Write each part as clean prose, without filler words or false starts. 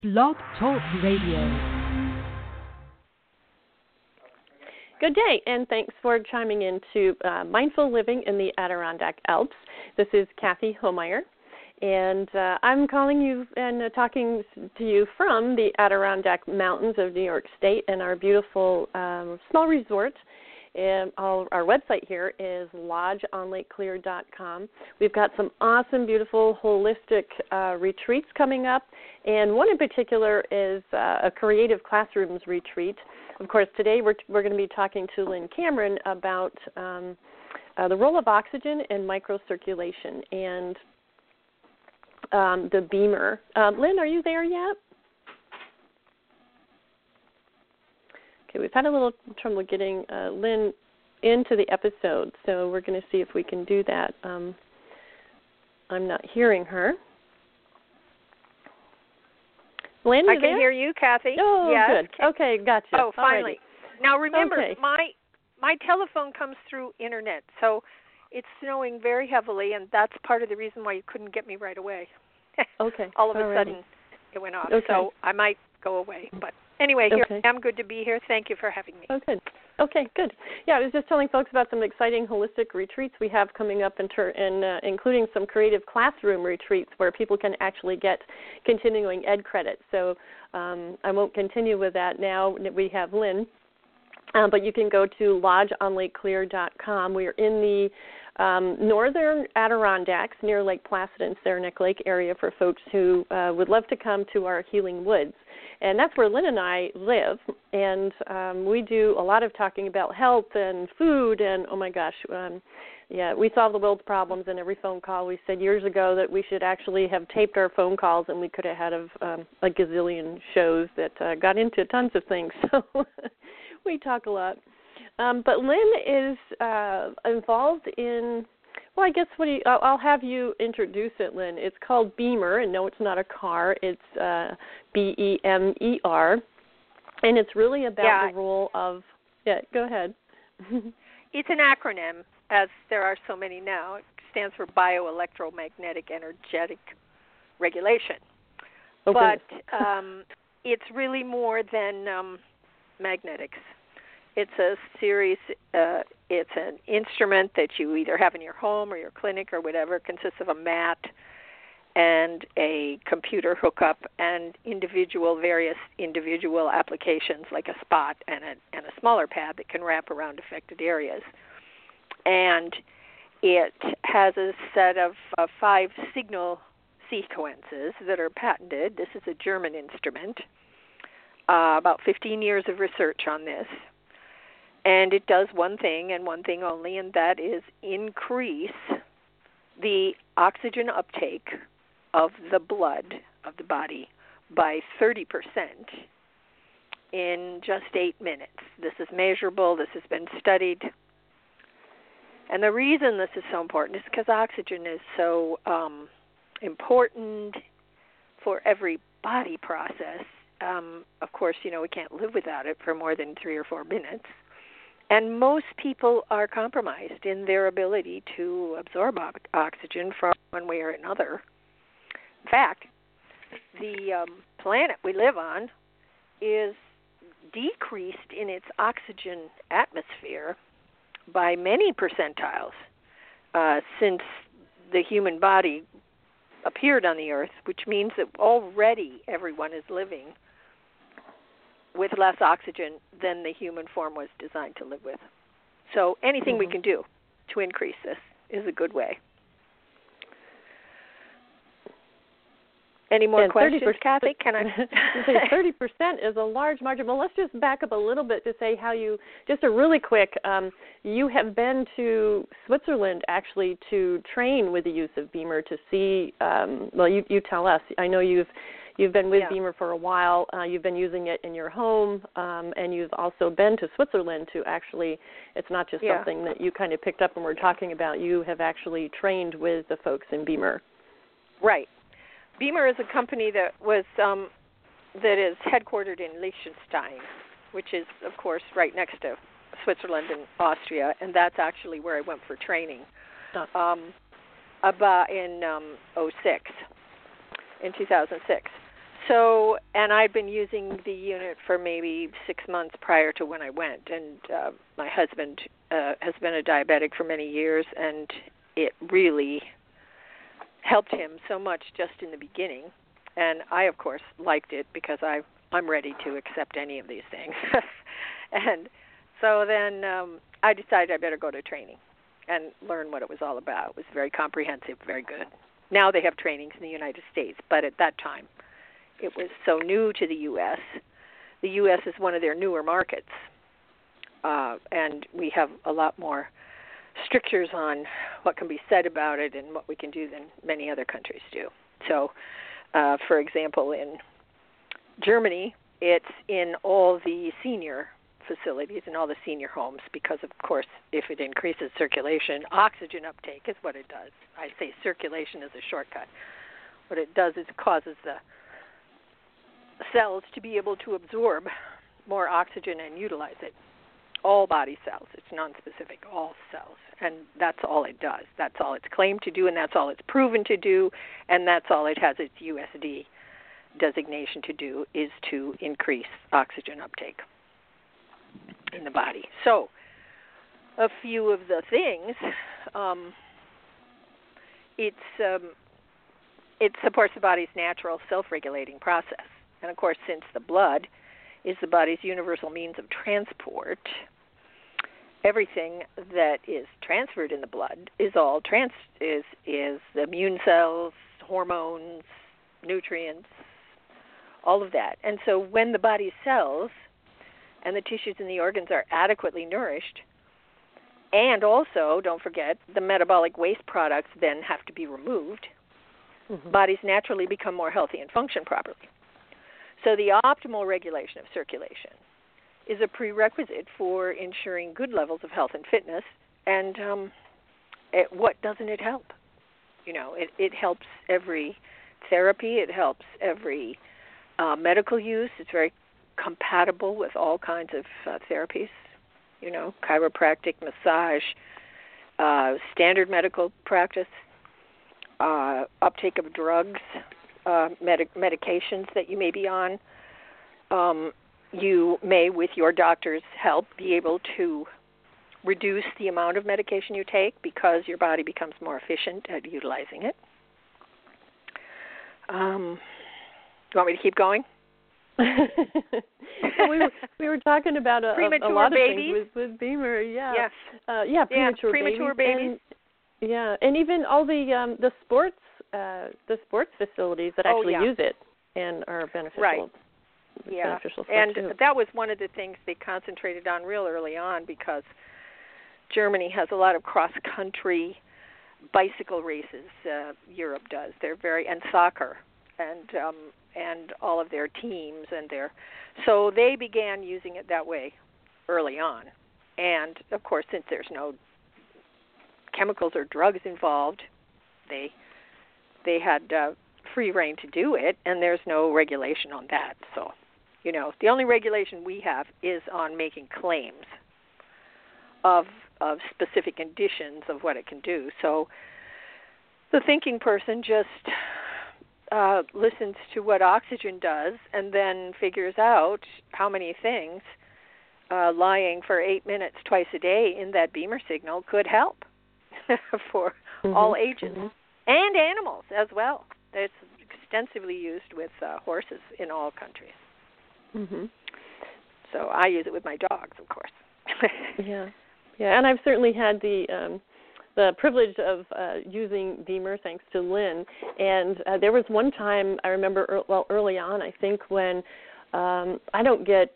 Blog Talk Radio. Good day, and thanks for chiming in to Mindful Living in the Adirondack Alps. This is Kathy Homeyer, and I'm calling you and talking to you from the Adirondack Mountains of New York State and our beautiful small resort. And our website here is lodgeonlakeclear.com. We've got some awesome, beautiful, holistic retreats coming up, and one in particular is a creative classrooms retreat. Of course, today we're going to be talking to Lynn Cameron about the role of oxygen in microcirculation and the BEMER. Lynn, are you there yet? Okay, we've had a little trouble getting Lynn into the episode, so we're going to see if we can do that. I'm not hearing her. Lynn, I can hear you, Kathy. Oh, yes. Good. Okay, gotcha. Oh, finally. Alrighty. Now, remember, okay. my telephone comes through internet, so it's snowing very heavily, and that's part of the reason why you couldn't get me right away. Okay. All of a sudden, it went off, so I might go away, but... Anyway, here I am. Good to be here. Thank you for having me. Oh, good. Okay, good. Yeah, I was just telling folks about some exciting holistic retreats we have coming up, including some creative classroom retreats where people can actually get continuing ed credit. So I won't continue with that now. We have Lynn, but you can go to lodgeonlakeclear.com. We are in the northern Adirondacks near Lake Placid and Saranac Lake area for folks who would love to come to our healing woods. And that's where Lynn and I live, and we do a lot of talking about health and food, and oh my gosh, we solve the world's problems in every phone call. We said years ago that we should actually have taped our phone calls, and we could have had a gazillion shows that got into tons of things, so we talk a lot. But Lynn is involved in... Well, I guess I'll have you introduce it, Lynn. It's called BEMER, and no, it's not a car. It's BEMER, and it's really about the role of... Yeah, go ahead. It's an acronym, as there are so many now. It stands for Bioelectromagnetic Energetic Regulation. Okay. But it's really more than magnetics. It's a series, it's an instrument that you either have in your home or your clinic or whatever. It consists of a mat and a computer hookup and various individual applications like a spot and a smaller pad that can wrap around affected areas. And it has a set of 5 signal sequences that are patented. This is a German instrument. About 15 years of research on this. And it does one thing and one thing only, and that is increase the oxygen uptake of the blood of the body by 30% in just 8 minutes. This is measurable. This has been studied. And the reason this is so important is because oxygen is so important for every body process. Of course, we can't live without it for more than 3 or 4 minutes. And most people are compromised in their ability to absorb oxygen from one way or another. In fact, the planet we live on is decreased in its oxygen atmosphere by many percentiles since the human body appeared on the Earth, which means that already everyone is living with less oxygen than the human form was designed to live with. So anything we can do to increase this is a good way. Any more questions, Kathy? Can I? 30% is a large margin. Well, let's just back up a little bit to say how just a really quick, you have been to Switzerland actually to train with the use of BEMER to see, you tell us. I know you've been with BEMER for a while. You've been using it in your home, and you've also been to Switzerland to actually, it's not just something that you kind of picked up when we're talking about. You have actually trained with the folks in BEMER. Right. BEMER is a company that is headquartered in Liechtenstein, which is, of course, right next to Switzerland and Austria, and that's actually where I went for training. About in 2006. So, and I'd been using the unit for maybe 6 months prior to when I went, and my husband has been a diabetic for many years, and it really helped him so much just in the beginning. And I, of course, liked it because I'm ready to accept any of these things. And so then I decided I better go to training and learn what it was all about. It was very comprehensive, very good. Now they have trainings in the United States, but at that time it was so new to the U.S. The U.S. is one of their newer markets, and we have a lot more strictures on what can be said about it and what we can do than many other countries do. So, for example, in Germany, it's in all the senior facilities and all the senior homes because, of course, if it increases circulation, oxygen uptake is what it does. I say circulation is a shortcut. What it does is it causes the cells to be able to absorb more oxygen and utilize it. All body cells. It's nonspecific, all cells. And that's all it does. That's all it's claimed to do, and that's all it's proven to do, and that's all it has its USD designation to do, is to increase oxygen uptake in the body. So, a few of the things, it supports the body's natural self-regulating process. And, of course, since the blood is the body's universal means of transport, everything that is transferred in the blood is all is the immune cells, hormones, nutrients, all of that. And so when the body's cells and the tissues and the organs are adequately nourished, and also, don't forget, the metabolic waste products then have to be removed, bodies naturally become more healthy and function properly. So the optimal regulation of circulation is a prerequisite for ensuring good levels of health and fitness. And what doesn't it help? You know, it helps every therapy. It helps every medical use. It's very compatible with all kinds of therapies, you know, chiropractic, massage, standard medical practice, uptake of drugs, medications that you may be on. You may, with your doctor's help, be able to reduce the amount of medication you take because your body becomes more efficient at utilizing it. You want me to keep going? we were talking about a lot of things with BEMER, yeah. Yes. Premature babies. And even all the sports facilities that actually use it and are beneficial. Right. Yeah. And too. that was one of the things they concentrated on real early on because Germany has a lot of cross-country bicycle races. Europe does. They're and soccer and all of their teams so they began using it that way early on. And of course, since there's no chemicals or drugs involved, they had free reign to do it, and there's no regulation on that. So, you know, the only regulation we have is on making claims of specific conditions of what it can do. So the thinking person just listens to what oxygen does and then figures out how many things lying for 8 minutes twice a day in that BEMER signal could help for all ages and animals as well. It's extensively used with horses in all countries. So I use it with my dogs, of course. Yeah, and I've certainly had the privilege of using BEMER thanks to Lynn. And there was one time I remember, early on, I think, when I don't get,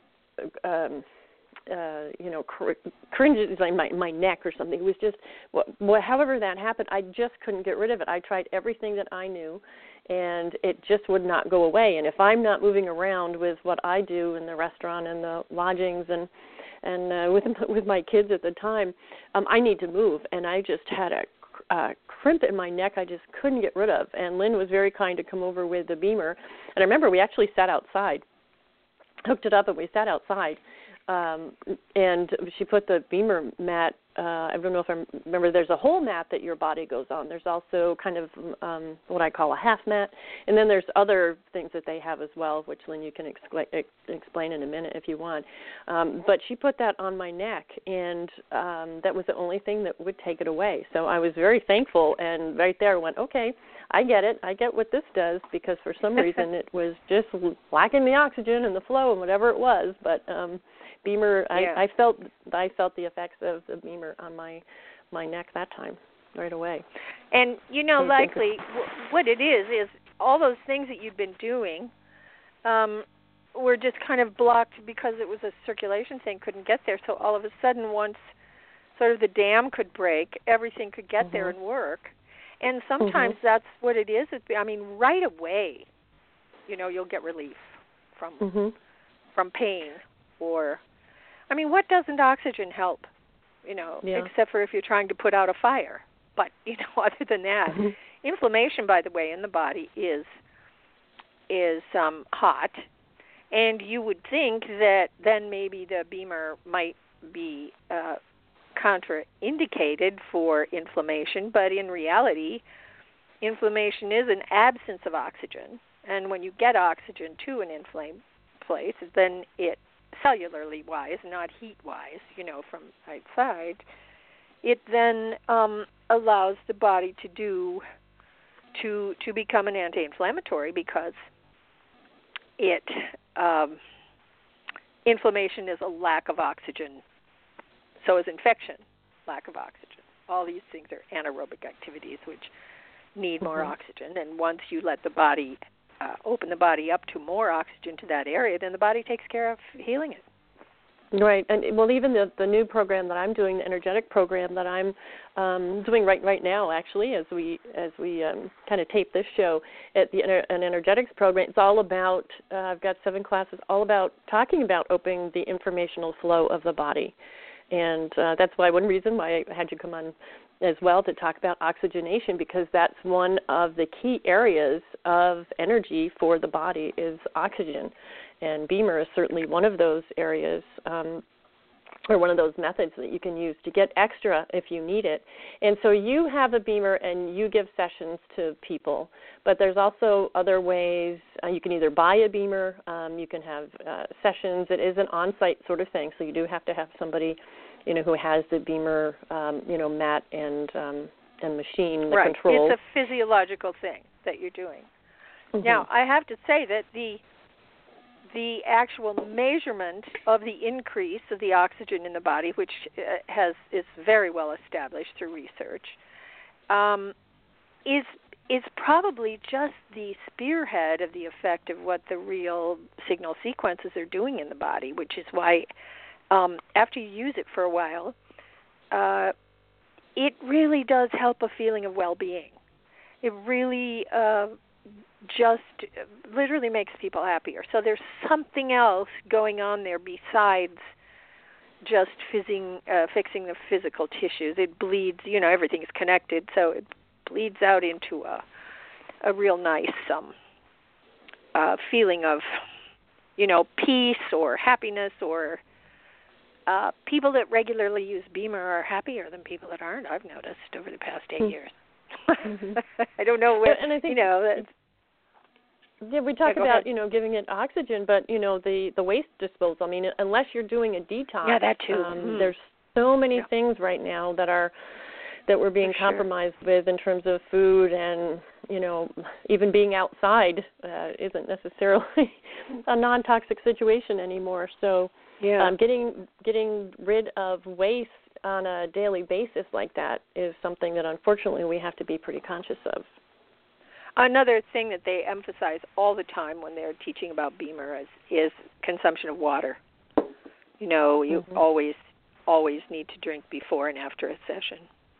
cringes like my neck or something. It was just, however that happened, I just couldn't get rid of it. I tried everything that I knew, and it just would not go away. And if I'm not moving around with what I do in the restaurant and the lodgings and with my kids at the time, I need to move. And I just had a crimp in my neck I just couldn't get rid of. And Lynn was very kind to come over with the BEMER. And I remember we actually sat outside, hooked it up, and we sat outside. And she put the BEMER mat I don't know if I remember, there's a whole mat that your body goes on. There's also kind of what I call a half mat. And then there's other things that they have as well, which, Lynn, you can explain in a minute if you want. But she put that on my neck, and that was the only thing that would take it away. So I was very thankful, and right there I went, okay, I get it. I get what this does, because for some reason it was just lacking the oxygen and the flow and whatever it was. But BEMER, I felt the effects of the BEMER on my neck that time right away. And likely what it is all those things that you'd been doing were just kind of blocked because it was a circulation thing, couldn't get there. So all of a sudden, once sort of the dam could break, everything could get there and work. And sometimes that's what it is. I mean, right away, you'll get relief from pain or, I mean, what doesn't oxygen help? Except for if you're trying to put out a fire. But other than that, inflammation, by the way, in the body is hot, and you would think that then maybe the BEMER might be contraindicated for inflammation, but in reality, inflammation is an absence of oxygen, and when you get oxygen to an inflamed place, then it, cellularly wise, not heat wise, from outside, it then allows the body to become an anti-inflammatory, because it inflammation is a lack of oxygen. So is infection, lack of oxygen. All these things are anaerobic activities which need more oxygen. And once you let the body open the body up to more oxygen to that area, then the body takes care of healing it. Right, and well, even the new program that I'm doing, the energetic program that I'm doing right now, actually, as we kind of tape this show, at an energetics program, it's all about. I've got 7 classes, all about talking about opening the informational flow of the body, and that's one reason why I had you come on as well to talk about oxygenation, because that's one of the key areas of energy for the body is oxygen. And BEMER is certainly one of those areas, or one of those methods that you can use to get extra if you need it. And so you have a BEMER and you give sessions to people, but there's also other ways. You can either buy a BEMER, you can have sessions. It is an on-site sort of thing, so you do have to have somebody, who has the BEMER, mat and machine that controls. It's a physiological thing that you're doing. Now, I have to say that the actual measurement of the increase of the oxygen in the body, which is very well established through research, is probably just the spearhead of the effect of what the real signal sequences are doing in the body, which is why after you use it for a while, it really does help a feeling of well-being. It really just literally makes people happier. So there's something else going on there besides just fixing the physical tissues. It bleeds, everything's connected, so it bleeds out into a real nice feeling of, peace or happiness. Or people that regularly use BEMER are happier than people that aren't, I've noticed over the past 8 years. I don't know what, and I think, that's... Yeah, we talk about, giving it oxygen, but, the waste disposal. I mean, unless you're doing a detox. Yeah, that too. There's so many things right now that we're being compromised with in terms of food, and, even being outside isn't necessarily a non-toxic situation anymore. So getting rid of waste on a daily basis like that is something that, unfortunately, we have to be pretty conscious of. Another thing that they emphasize all the time when they're teaching about BEMER is consumption of water. You always need to drink before and after a session.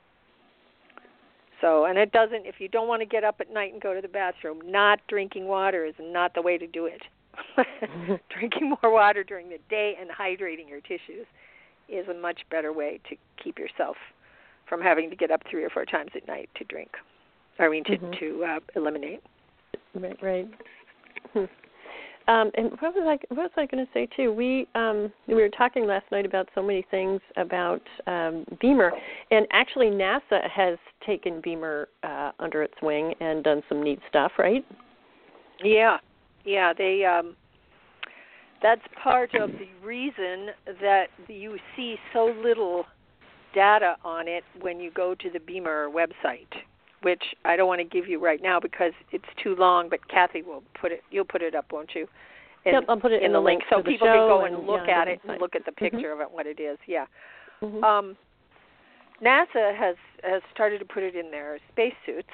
So, and it doesn't, if you don't want to get up at night and go to the bathroom, not drinking water is not the way to do it. Drinking more water during the day and hydrating your tissues is a much better way to keep yourself from having to get up 3 or 4 times at night to drink. To eliminate. Right. And what was I going to say too? We were talking last night about so many things about BEMER, and actually NASA has taken BEMER under its wing and done some neat stuff, right? Yeah. They that's part of the reason that you see so little data on it when you go to the BEMER website, which I don't want to give you right now because it's too long, but Kathy will put it. You'll put it up, won't you? Yep, I'll put it in the link so to the people show can go and look at it website. and look at the picture of it, what it is. Yeah. Mm-hmm. NASA has started to put it in their spacesuits,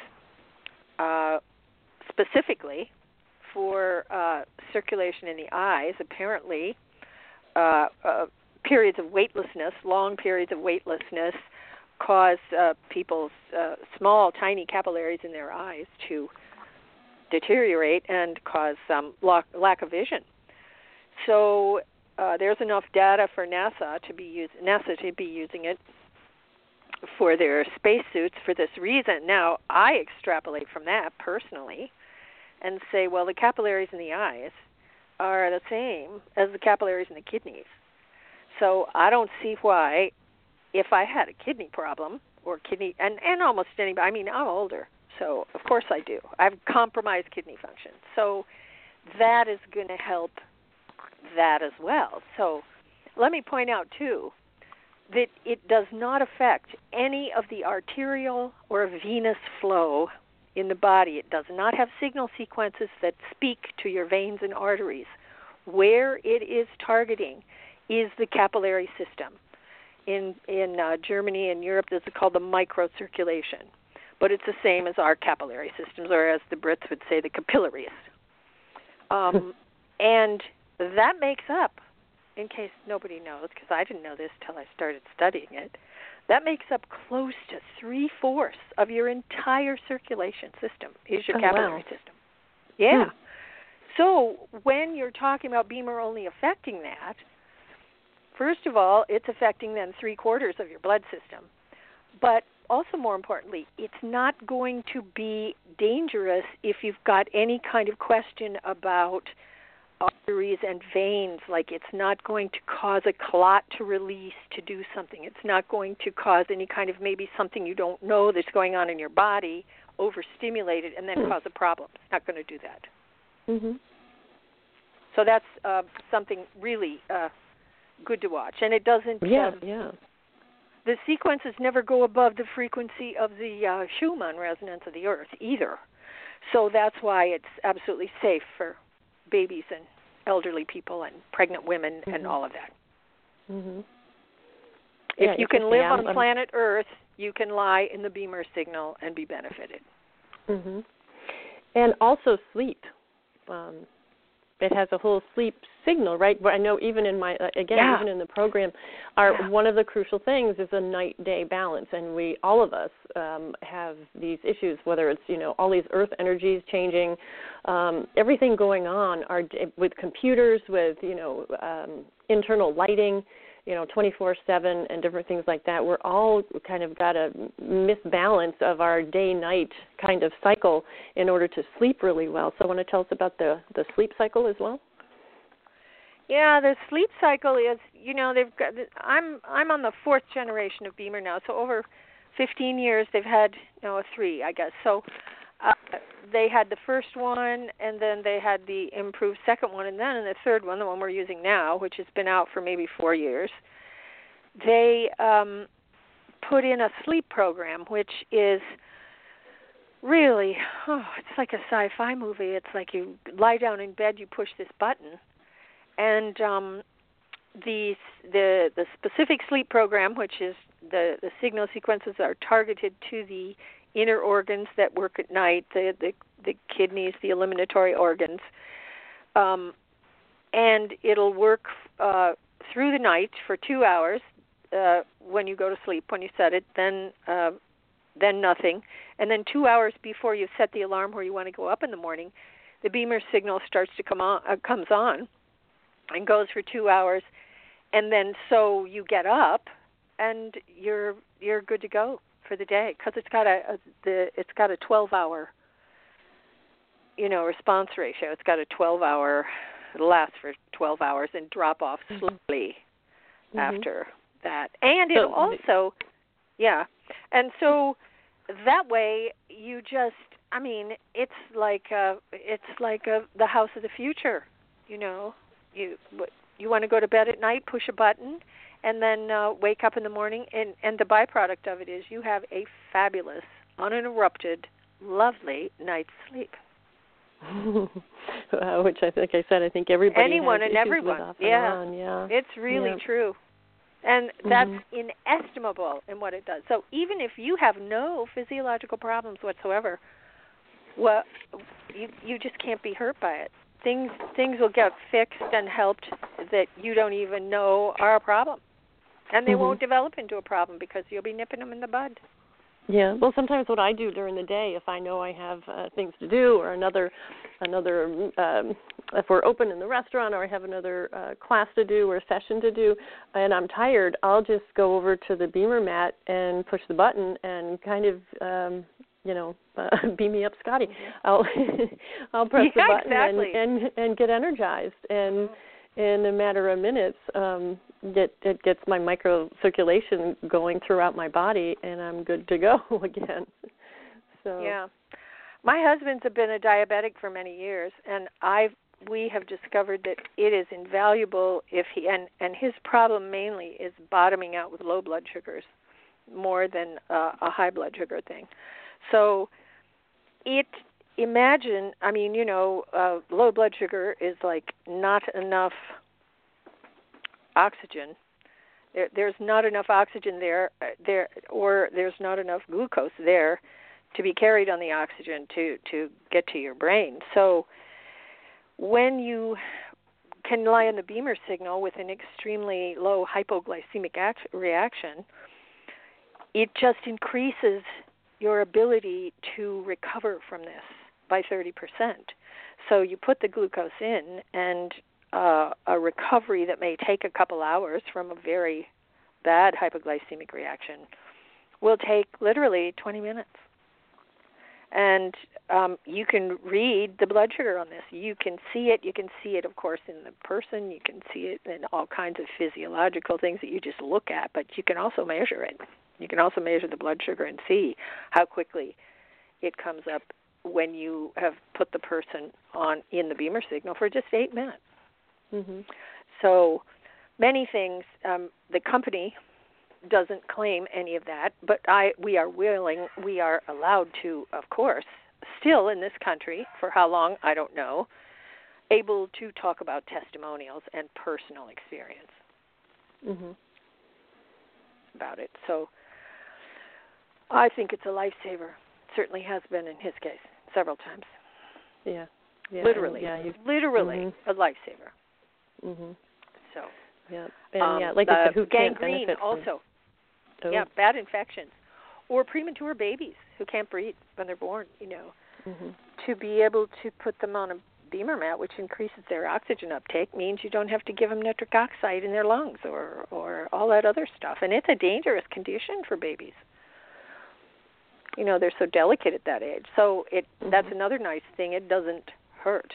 specifically for circulation in the eyes. Apparently, periods of weightlessness, long periods of weightlessness, cause people's small, tiny capillaries in their eyes to deteriorate and cause lack of vision. So there's enough data for NASA to be using it for their spacesuits for this reason. Now, I extrapolate from that personally and say, well, the capillaries in the eyes are the same as the capillaries in the kidneys. So I don't see why, if I had a kidney problem or kidney, and almost anybody, I mean, I'm older, so of course I do. I have compromised kidney function. So that is going to help that as well. So let me point out, too, that it does not affect any of the arterial or venous flow in the body. It does not have signal sequences that speak to your veins and arteries. Where it is targeting is the capillary system. In Germany and Europe, this is called the microcirculation. But it's the same as our capillary systems, or as the Brits would say, the capillaries. And that makes up, in case nobody knows, because I didn't know this till I started studying it, that makes up close to 3/4 of your entire circulation system is your capillary system. Yeah. So when you're talking about BEMER only affecting that, first of all, it's affecting then 3/4 of your blood system. But also more importantly, it's not going to be dangerous if you've got any kind of question about arteries and veins. Like, it's not going to cause a clot to release to do something. It's not going to cause any kind of maybe something you don't know that's going on in your body, overstimulate it, and then cause a problem. It's not going to do that. Mm-hmm. So that's something really good to watch. And it doesn't... The sequences never go above the frequency of the Schumann resonance of the Earth either. So that's why it's absolutely safe for babies and elderly people and pregnant women and all of that. Mm-hmm. If you can live on planet Earth, you can lie in the BEMER signal and be benefited. Mm-hmm. And also sleep. It has a whole sleep signal, right? But I know even in my, even in the program, one of the crucial things is a night-day balance. And we, all of us, have these issues, whether it's, all these earth energies changing, everything going on with computers, with, internal lighting, 24/7 and different things like that. We're all kind of got a misbalance of our day-night kind of cycle in order to sleep really well. So want to tell us about the sleep cycle as well? Yeah, the sleep cycle is, they've got. I'm on the 4th generation of BEMER now, so over 15 years they've had 3, I guess. So they had the first one, and then they had the improved second one, and then in the third one, the one we're using now, which has been out for maybe 4 years, they put in a sleep program, which is really, it's like a sci-fi movie. It's like you lie down in bed, you push this button, and the specific sleep program, which is the signal sequences are targeted to the inner organs that work at night, the kidneys, the eliminatory organs, and it'll work through the night for 2 hours when you go to sleep, when you set it, then nothing, and then 2 hours before you set the alarm where you want to go up in the morning, the BEMER signal starts to comes on and goes for 2 hours, and then so you get up and you're good to go for the day, because it's got a 12-hour response ratio. It's got a 12-hour it'll last for 12 hours and drop off slowly after that. And it'll also, and so that way you just, I mean, it's like the house of the future, you know. You want to go to bed at night, push a button, and then wake up in the morning, and the byproduct of it is you have a fabulous, uninterrupted, lovely night's sleep. Which I think everybody anyone has and everyone, with off and on. Yeah, it's really true, and that's inestimable in what it does. So even if you have no physiological problems whatsoever, well, you just can't be hurt by it. Things will get fixed and helped that you don't even know are a problem, and they won't develop into a problem because you'll be nipping them in the bud. Yeah. Well, sometimes what I do during the day, if I know I have things to do, or another, if we're open in the restaurant, or I have another class to do or session to do, and I'm tired, I'll just go over to the Beamer mat and push the button and kind of, beam me up, Scotty. I'll press the button and get energized, and in a matter of minutes, it gets my microcirculation going throughout my body, and I'm good to go again. So yeah, my husband's been a diabetic for many years, and we have discovered that it is invaluable if he and his problem mainly is bottoming out with low blood sugars more than a high blood sugar thing. So imagine, I mean, low blood sugar is like not enough oxygen. There's not enough oxygen there, or there's not enough glucose there to be carried on the oxygen to get to your brain. So when you can lie on the Beamer signal with an extremely low hypoglycemic reaction, it just increases your ability to recover from this by 30%. So you put the glucose in, and a recovery that may take a couple hours from a very bad hypoglycemic reaction will take literally 20 minutes. And you can read the blood sugar on this. You can see it. You can see it, of course, in the person. You can see it in all kinds of physiological things that you just look at, but you can also measure it. You can also measure the blood sugar and see how quickly it comes up when you have put the person in the Beamer signal for just 8 minutes. So many things, the company doesn't claim any of that, but we are allowed to, of course, still in this country, for how long, I don't know, able to talk about testimonials and personal experience about it. So I think it's a lifesaver. Certainly has been in his case several times. Yeah. Literally. Literally a lifesaver. So. Yeah. And like you said, who can't gangrene benefit also. From, yeah, bad infections. Or premature babies who can't breathe when they're born, To be able to put them on a Beamer mat, which increases their oxygen uptake, means you don't have to give them nitric oxide in their lungs or all that other stuff. And it's a dangerous condition for babies. They're so delicate at that age. So that's another nice thing. It doesn't hurt.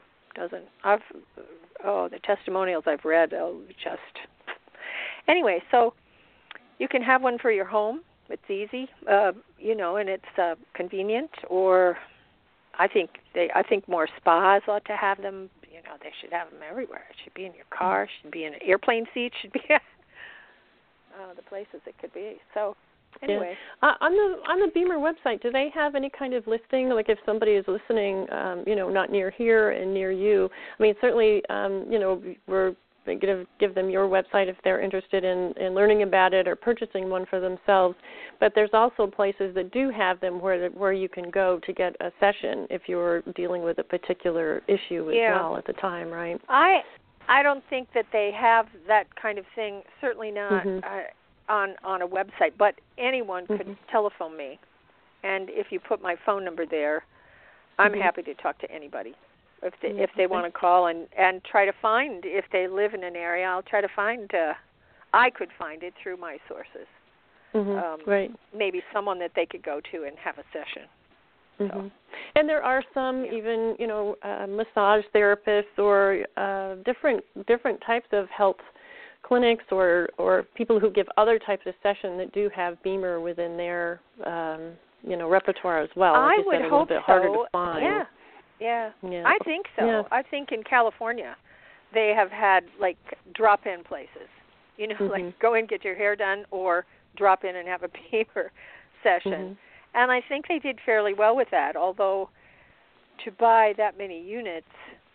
The testimonials I've read, Anyway, so you can have one for your home. It's easy, and it's convenient. Or I think more spas ought to have them. They should have them everywhere. It should be in your car. It should be in an airplane seat. Should be the places it could be. So anyway, on the Beamer website, do they have any kind of listing? Like if somebody is listening, not near here and near you. I mean, certainly, we're going to give them your website if they're interested in learning about it or purchasing one for themselves. But there's also places that do have them where you can go to get a session if you're dealing with a particular issue as well at the time, right? I don't think that they have that kind of thing. Certainly not on a website. But anyone could telephone me, and if you put my phone number there, I'm happy to talk to anybody. If they want to call and try to find, if they live in an area, I'll try to find, I could find it through my sources. Right. Maybe someone that they could go to and have a session. So. And there are some even, massage therapists or different types of health clinics or people who give other types of session that do have BEMER within their repertoire as well. I would hope a little bit harder to find. Yeah. I think so. Yeah. I think in California they have had like drop-in places. Like go in, get your hair done, or drop in and have a BEMER session. And I think they did fairly well with that, although to buy that many units,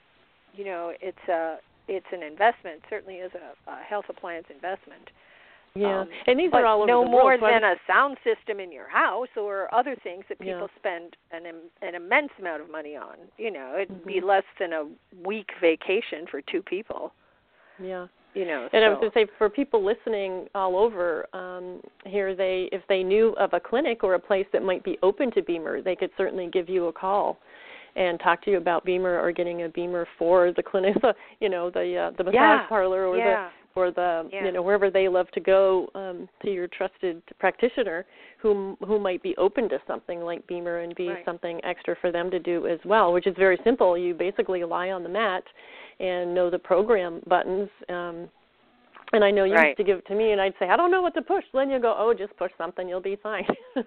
it's an investment, certainly is a health appliance investment. Yeah, and these are all over the world. No more than a sound system in your house or other things that people spend an immense amount of money on. It'd be less than a week vacation for two people. Yeah. And I was going to say, for people listening all over here, if they knew of a clinic or a place that might be open to BEMER, they could certainly give you a call and talk to you about BEMER or getting a BEMER for the clinic, the massage parlor or the wherever they love to go to your trusted practitioner who might be open to something like BEMER and be something extra for them to do as well, which is very simple. You basically lie on the mat and know the program buttons. And I know you used to give it to me, and I'd say, I don't know what to push. Then you go, oh, just push something, you'll be fine.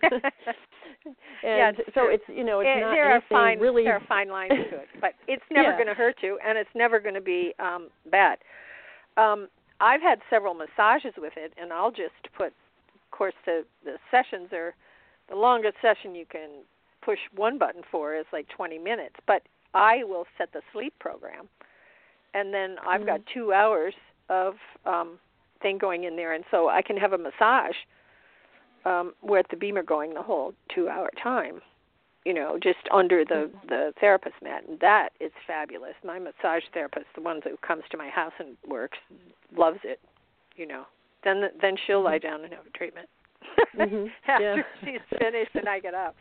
And so it's it's not there are fine lines to it, but it's never going to hurt you, and it's never going to be bad. I've had several massages with it, and I'll just put, of course, the sessions are, the longest session you can push one button for is like 20 minutes, but I will set the sleep program, and then I've got 2 hours of thing going in there, and so I can have a massage with the BEMER going the whole 2-hour time, just under the therapist mat, and that is fabulous. My massage therapist, the one who comes to my house and works, loves it. Then she'll lie down and have a treatment after she's finished, and I get up.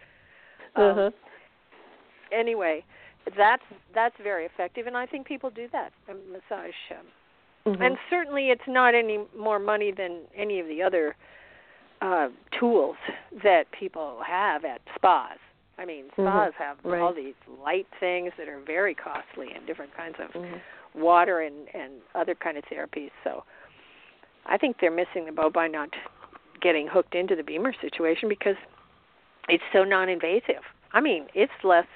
Anyway, that's very effective, and I think people do that, a massage. And certainly it's not any more money than any of the other tools that people have at spas. I mean, spas have all these light things that are very costly and different kinds of water and other kind of therapies. So I think they're missing the boat by not getting hooked into the BEMER situation because it's so non-invasive. I mean, it's less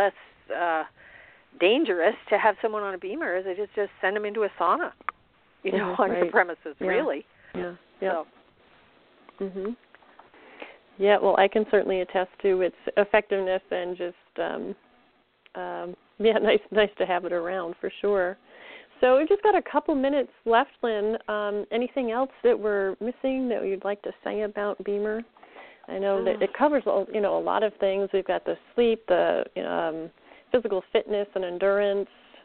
dangerous to have someone on a BEMER as it is just send them into a sauna, on your premises, really. Yeah. So. Yeah, well, I can certainly attest to its effectiveness and just, nice to have it around for sure. So we've just got a couple minutes left, Lynn. Anything else that we're missing that you'd like to say about BEMER? I know that it covers, a lot of things. We've got the sleep, the physical fitness and endurance.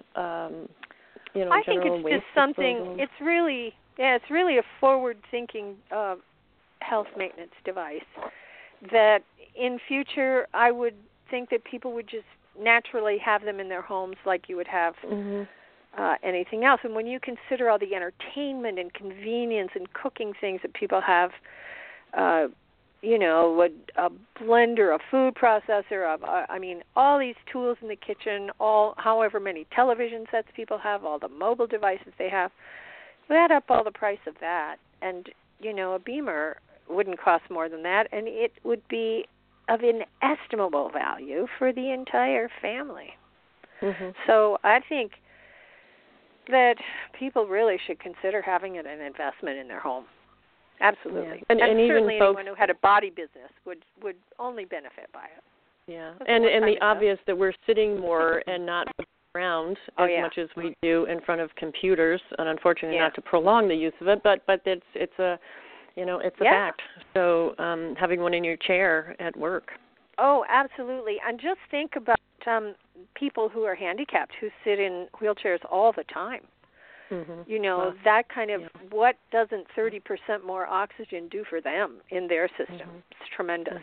I think it's just something. It's really a forward-thinking health maintenance device that in future I would think that people would just naturally have them in their homes like you would have anything else. And when you consider all the entertainment and convenience and cooking things that people have, a blender, a food processor, all these tools in the kitchen, however many television sets people have, all the mobile devices they have, you add up all the price of that, and, a BEMER wouldn't cost more than that, and it would be of inestimable value for the entire family. So I think that people really should consider having it an investment in their home. Absolutely. And certainly even anyone who had a body business would only benefit by it. Yeah, and the obvious that we're sitting more and not around as much as we do in front of computers, and unfortunately not to prolong the use of it, but it's a fact. So having one in your chair at work. Oh, absolutely. And just think about people who are handicapped who sit in wheelchairs all the time. That kind of, what doesn't 30% more oxygen do for them in their system? It's tremendous.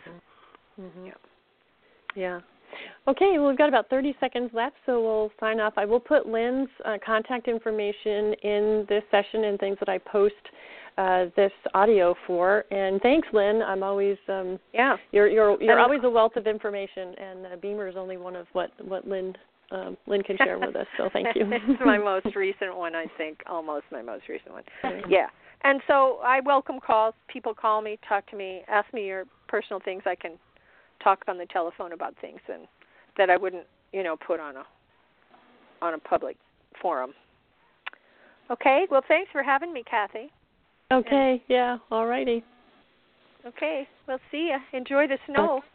Yeah. Okay, well, we've got about 30 seconds left, so we'll sign off. I will put Lynn's contact information in this session and things that I post this audio for. And thanks, Lynn. I'm always You're always a wealth of information, and Beamer is only one of what Lynn can share with us. So thank you. It's my most recent one, I think, almost my most recent one. Yeah. And so I welcome calls. People call me, talk to me, ask me your personal things. I can talk on the telephone about things and that I wouldn't, put on a public forum. Okay. Well, thanks for having me, Kathy. Okay. Yeah. All righty. Okay. We'll see you. Enjoy the snow.